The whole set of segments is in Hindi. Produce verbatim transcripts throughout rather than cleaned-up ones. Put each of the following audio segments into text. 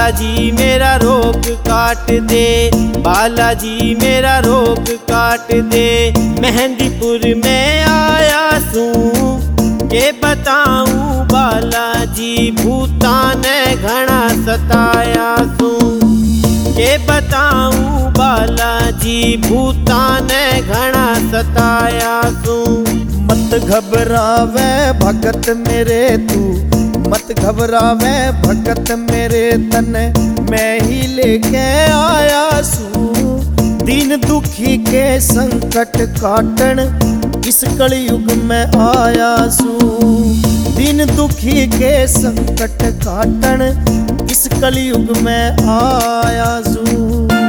बालाजी मेरा रोग काट दे, बालाजी मेरा रोग काट दे। मेहंदीपुर में आया सूं के बताऊं बालाजी, भूता ने घना सताया सूं के बताऊं बालाजी, भूता ने घना सताया सूं। मत घबरावे भगत मेरे तू, मत घबरावे भगत मेरे तने मैं ही लेके आया सूं। दीन दुखी के संकट काटन इस कलयुग में आया सूं। दीन दुखी के संकट काटन इस कलयुग में आया सूं।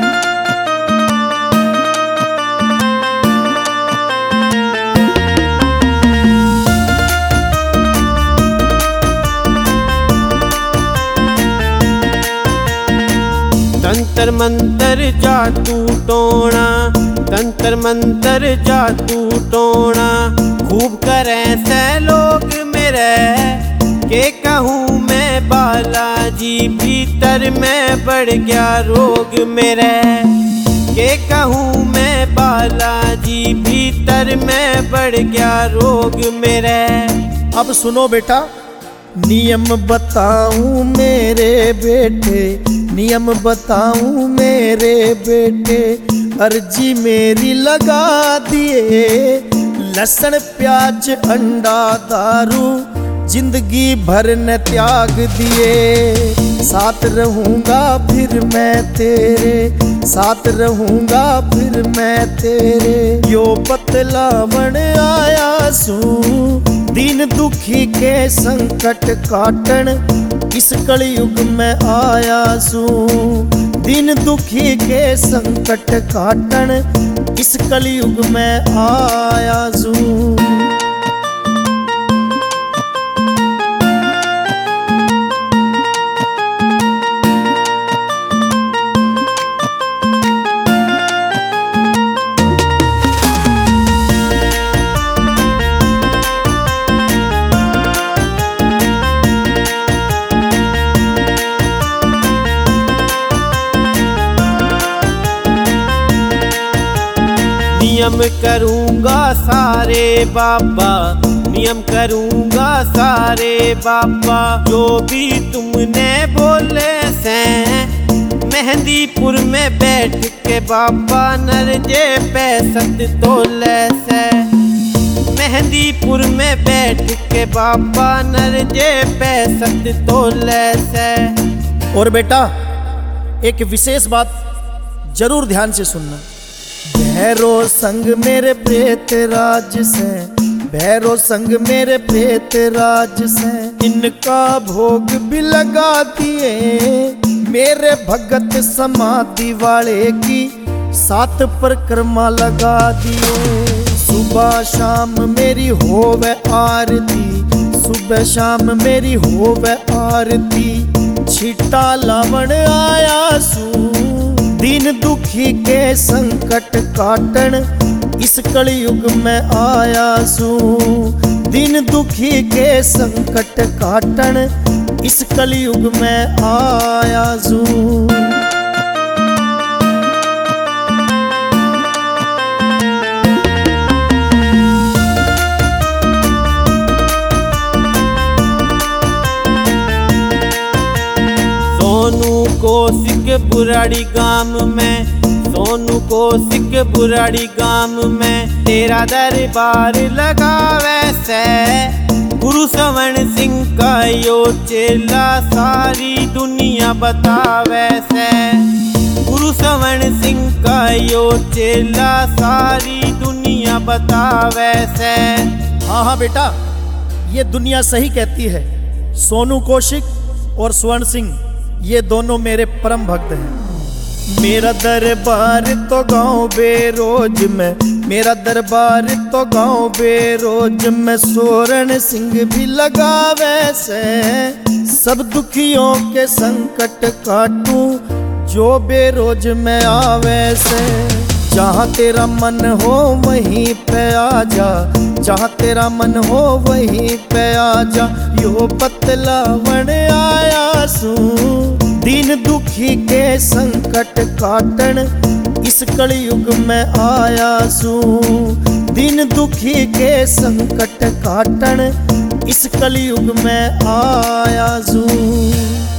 तंत्र मंत्र जादू टोना, तंत्र मंत्र जादू टोना, खूब करे से लोग मेरे के कहूँ मैं बालाजी, भीतर में बढ़ गया रोग मेरे के कहूँ मैं बालाजी, भीतर में बढ़ गया रोग मेरे। अब सुनो बेटा, नियम बताऊं मेरे बेटे, नियम बताऊं मेरे बेटे, अर्जी मेरी लगा दिए। लहसुन प्याज अंडा दारू जिंदगी भर न त्याग दिए। साथ रहूंगा फिर मैं तेरे, साथ रहूंगा फिर मैं तेरे। यो बतलावन आया सूं, दीन दुखी के संकट काटन इस कलयुग में आया सूं। दीन दुखी के संकट काटन इस कलयुग में आया सूं। नियम करूंगा सारे बाबा, नियम करूंगा सारे बाबा, जो भी तुमने बोले से। मेहंदीपुर में बैठ के बाबा नरजे पैसत तोले से। मेहंदीपुर में बैठ के बाबा नरजे पैसत तोले से। और बेटा एक विशेष बात जरूर ध्यान से सुनना। भैरो संग मेरे प्रेत राज से, भैरो संग मेरे प्रेत राज से, इनका भोग भी लगा दिए। मेरे भगत समाधि वाले की सात परिक्रमा लगा दिए। सुबह शाम मेरी होवे आरती, सुबह शाम मेरी होवे आरती। छिटा लावण आया सूं, दीन दुखी के संकट काटन इस कलयुग में आया सूं। दीन दुखी के संकट काटन इस कलयुग में आया सूं। सोनू कौशिक बुराड़ी गांव में, सोनू कौशिक बुराड़ी गांव में, तेरा दरबार लगा वैसे। गुरु सवर्ण सिंह का यो चेला सारी दुनिया बतावे से। गुरु सवर्ण सिंह का यो चेला सारी दुनिया बतावे से। हाँ हाँ बेटा, ये दुनिया सही कहती है। सोनू कौशिक और स्वर्ण सिंह ये दोनों मेरे परम भक्त हैं। मेरा दरबार तो गांव बेरोज में, मेरा दरबार तो गांव बेरोज में। स्वर्ण सिंह भी लगा वैसे, सब दुखियों के संकट काटूं जो बेरोज में आवे से। जहाँ तेरा मन हो वहीं पे आ जा, जहाँ तेरा मन हो वहीं पे आ जा। यो बतलावन आया सूं, दीन दुखी के संकट काटन इस कलयुग में आया सू। दीन दुखी के संकट काटन इस कलयुग में आया सू।